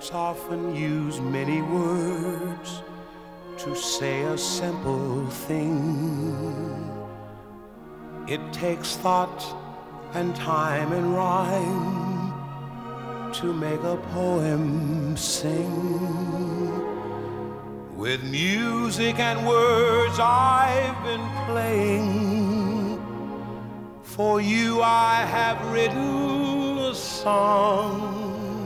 Poets often use many words to say a simple thing. It takes thought and time and rhyme to make a poem sing. With music and words I've been playing. For you I have written a song.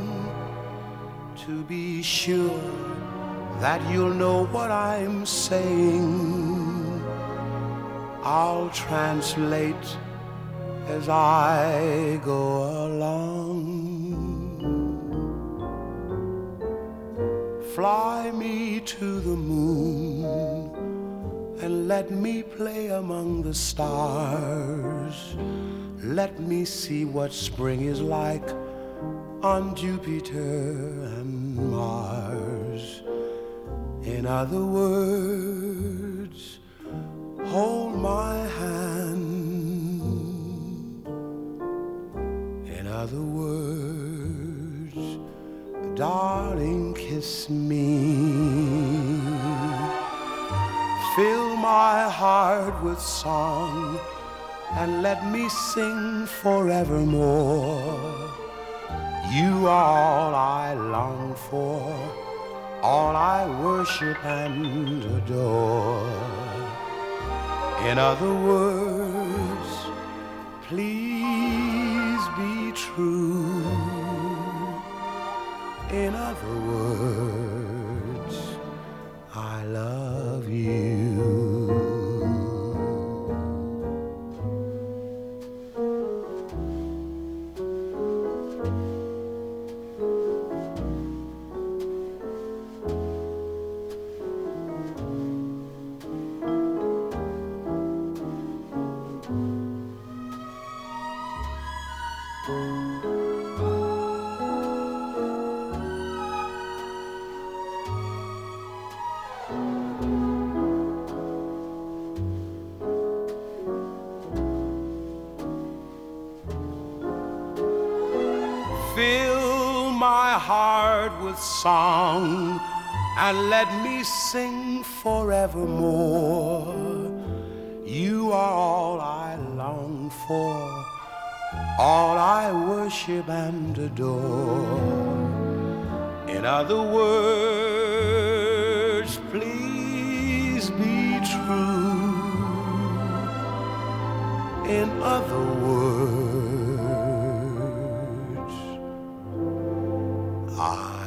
To be sure that you'll know what I'm saying, I'll translate as I go along. Fly me to the moon and let me play among the stars. Let me see what spring is like on Jupiter and Mars. In other words, hold my hand. In other words, darling, kiss me. Fill my heart with song and let me sing forevermore. You are all I long for, all I worship and adore. In other words, please be true. In other words, I love you. Fill my heart with song and let me sing forevermore. You are all I long for, all I worship and adore. In other words, please be true. In other words, I